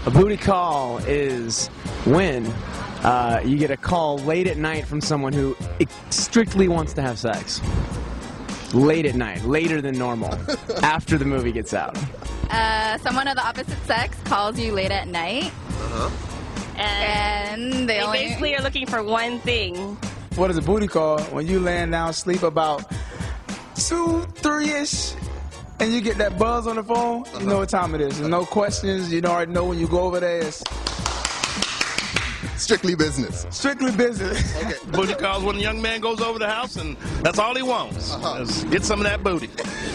A booty call is when you get a call late at night from someone who strictly wants to have sex. Late at night, later than normal, after the movie gets out. Someone of the opposite sex calls you late at night. And they basically are looking for one thing. What is a booty call? When you laying down, sleep about 2, 3-ish, and you get that buzz on the phone, you know what time it is. There's no questions. You already know when you go over there. It's strictly business. Strictly business. Okay. Booty calls when a young man goes over the house and that's all he wants. Is get some of that booty.